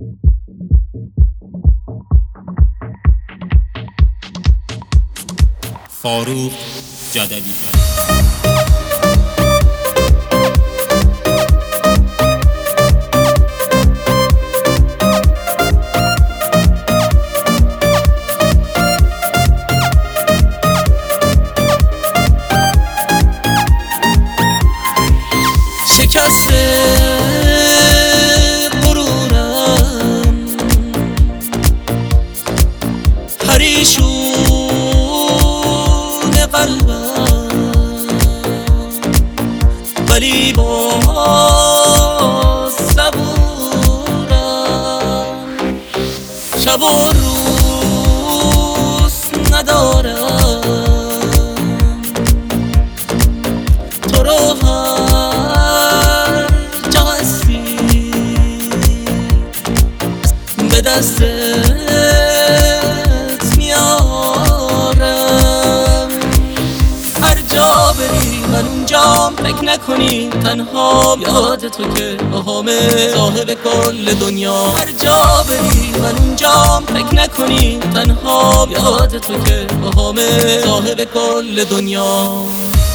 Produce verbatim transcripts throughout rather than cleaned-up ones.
فاروق جدلی. شکسته غرورم پریشون قلبم، ولی باز صبورم. شب و روز ندارم، تو رو هر جا هستی به دستت میارم. هر جا بری من اونجام، فکر نکنی تنها یاد تو که باهامه صاحب کل دنیا. هر جا بری من اونجام، فکر نکنی تنها یاد تو که باهامه صاحب کل دنیا.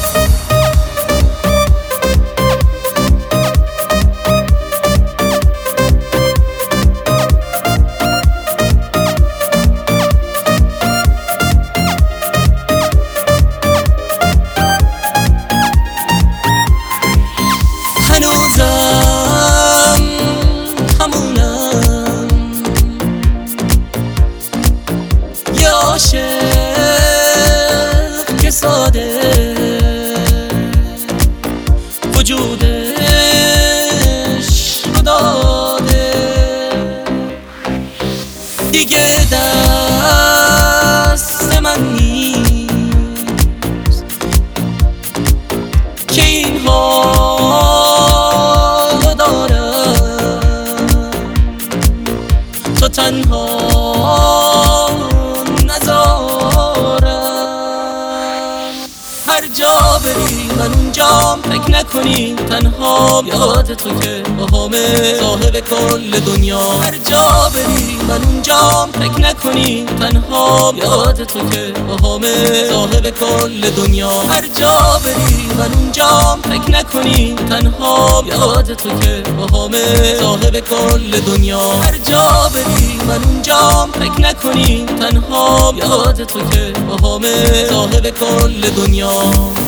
هنوزم همونم، یه عاشق که ساده وجودش رو داده، دیگه دست من نیست که اینها تو تنها نذارم. هر جا بری من اونجام، فکر نکنی تنها یاد تو که باهامه صاحب کل دنیا. هر جا بری من اونجام، فکر نکنی تنها یاد تو که باهامه صاحب کل دنیا. هر جا بری من اونجام، فکر نکنی تنها یاد تو که باهامه صاحب کل دنیا. هر جا بری من اونجام، فکر نکنی تنها یاد تو که باهامه صاحب کل دنیا.